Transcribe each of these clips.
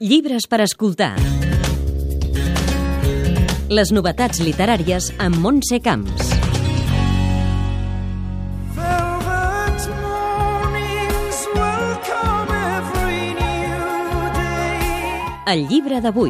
Llibres per escoltar. Les novetats literàries amb Montse Camps. El llibre d'avui.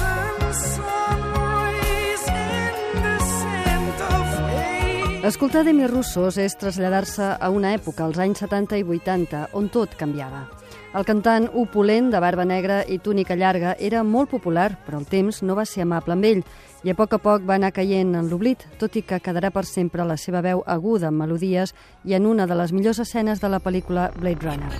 Escoltar Demis Roussos és traslladar-se a una època, als anys 70 i 80, on tot canviava. El cantant opulent, de barba negra i túnica llarga, era molt popular, però el temps no va ser amable amb ell, i a poc va anar caient en l'oblit, tot i que quedarà per sempre la seva veu aguda amb melodies i en una de les millors escenes de la pel·lícula Blade Runner.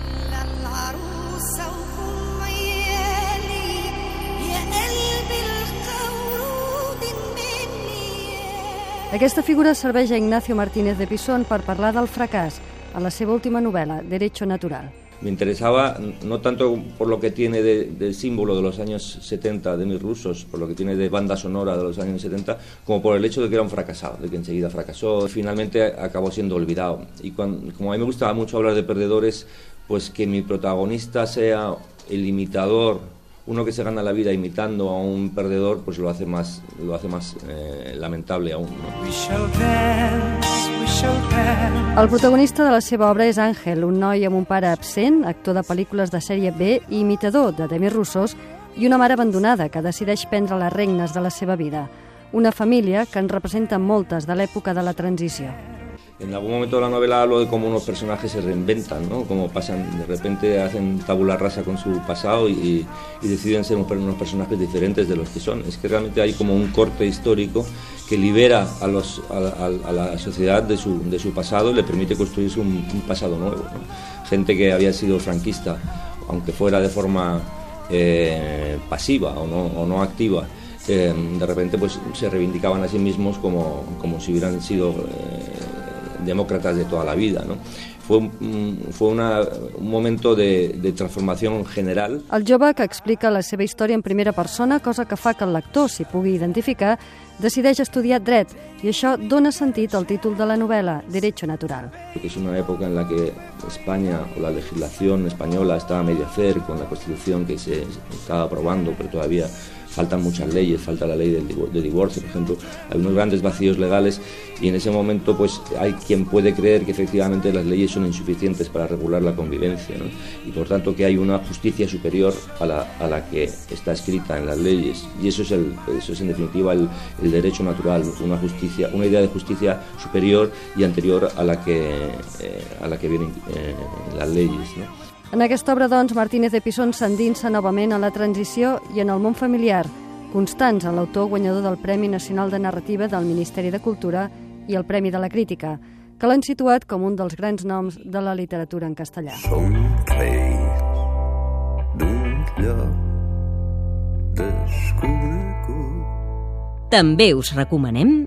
Aquesta figura serveix a Ignacio Martínez de Pisón per parlar del fracàs a la seva última novel·la, Derecho Natural. Me interesaba no tanto por lo que tiene de símbolo de los años 70 de Demis Roussos, por lo que tiene de banda sonora de los años 70, como por el hecho de que era un fracasado, de que enseguida fracasó y finalmente acabó siendo olvidado. Y como a mí me gustaba mucho hablar de perdedores, pues que mi protagonista sea el imitador, uno que se gana la vida imitando a un perdedor, pues lo hace más lamentable aún, ¿no? El protagonista de la seva obra és Ángel, un noi amb un pare absent, actor de pel·lícules de sèrie B i imitador de Demis Roussos, i una mare abandonada que decideix prendre les regnes de la seva vida. Una família que en representa moltes de l'època de la transició. En algún momento de la novela hablo de cómo unos personajes se reinventan, ¿no? Cómo pasan, de repente hacen tabula rasa con su pasado y deciden ser unos personajes diferentes de los que son. Es que realmente hay como un corte histórico que libera a la sociedad de su pasado y le permite construirse un pasado nuevo, ¿no? Gente que había sido franquista, aunque fuera de forma pasiva o no activa, de repente pues se reivindicaban a sí mismos como si hubieran sido demócratas de toda la vida, ¿no? Fue un momento de transformación general. El jove, que explica la seva història en primera persona, cosa que fa que el lector s'hi pugui identificar, decideix estudiar dret, i això dona sentit al títol de la novel·la, Derecho Natural. Es una época en la que España, o la legislación española, estaba a medio hacer con la Constitución que se estaba aprobando, pero todavía faltan muchas leyes, falta la ley de divorcio, por ejemplo, hay unos grandes vacíos legales y en ese momento pues hay quien puede creer que efectivamente las leyes son insuficientes para regular la convivencia, ¿no? Y por tanto que hay una justicia superior a la que está escrita en las leyes, y eso es en definitiva el derecho natural, una idea de justicia superior y anterior a la que vienen las leyes, ¿no? En aquesta obra, doncs, Martínez de Pisón s'endinsa novament a la transició i en el món familiar, constants en l'autor guanyador del Premi Nacional de Narrativa del Ministeri de Cultura i el Premi de la Crítica, que l'han situat com un dels grans noms de la literatura en castellà. També us recomanem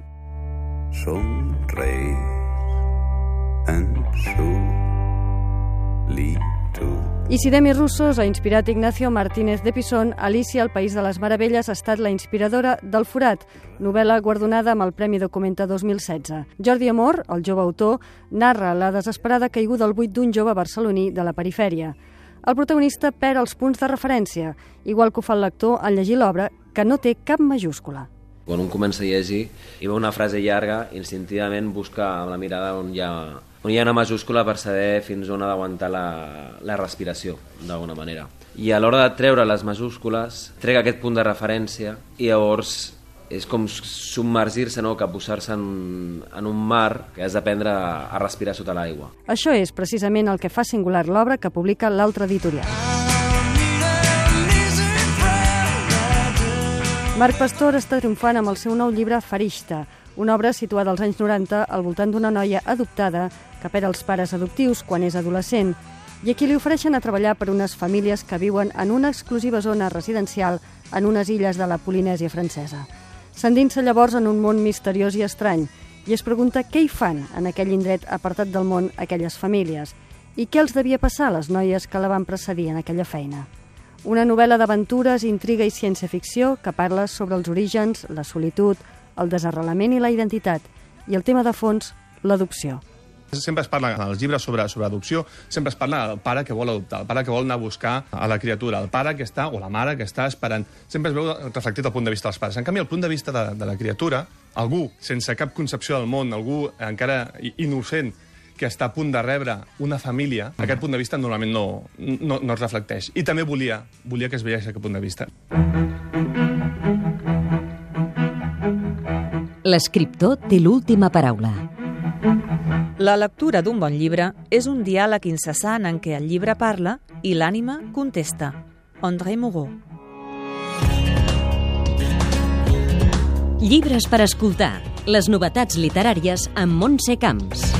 I si Demis Roussos ha inspirat Ignacio Martínez de Pisón, Alicia, al País de les Meravelles, ha estat la inspiradora del Forat, novel·la guardonada amb el Premi Documenta 2016. Jordi Amor, el jove autor, narra la desesperada caiguda al buit d'un jove barceloní de la perifèria. El protagonista perd els punts de referència, igual que ho fa el lector en llegir l'obra, que no té cap majúscula. Quan un comença a llegir i veu una frase llarga, instintivament busca amb la mirada on hi ha una majúscula per saber fins on ha d'aguantar la respiració, d'alguna manera. I a l'hora de treure les majúscules, trec aquest punt de referència i llavors és com submergir-se, no? Que posar-se en un mar que has d'aprendre a respirar sota l'aigua. Això és precisament el que fa singular l'obra que publica l'altre editorial. Marc Pastor està triomfant amb el seu nou llibre Farishta, una obra situada als anys 90 al voltant d'una noia adoptada que perd els pares adoptius quan és adolescent i a qui li ofereixen a treballar per unes famílies que viuen en una exclusiva zona residencial en unes illes de la Polinèsia francesa. S'endinsa llavors en un món misteriós i estrany i es pregunta què hi fan en aquell indret apartat del món aquelles famílies i què els devia passar a les noies que la van precedir en aquella feina. Una novel·la d'aventures, intriga i ciència-ficció que parla sobre els orígens, la solitud, el desarrelament i la identitat, i el tema de fons, l'adopció. Sempre es parla en els llibres sobre adopció, sempre es parla del pare que vol adoptar, el pare que vol anar a buscar a la criatura, el pare que està, o la mare que està esperant. Sempre es veu reflectit el punt de vista dels pares. En canvi, el punt de vista de la criatura, algú sense cap concepció del món, algú encara innocent, que està a punt de rebre una família, aquest punt de vista normalment no es reflecteix. I també volia que es veiés aquest punt de vista. L'escriptor té l'última paraula. La lectura d'un bon llibre és un diàleg incessant en què el llibre parla i l'ànima contesta. André Moreau. Llibres per escoltar. Les novetats literàries amb Montse Camps.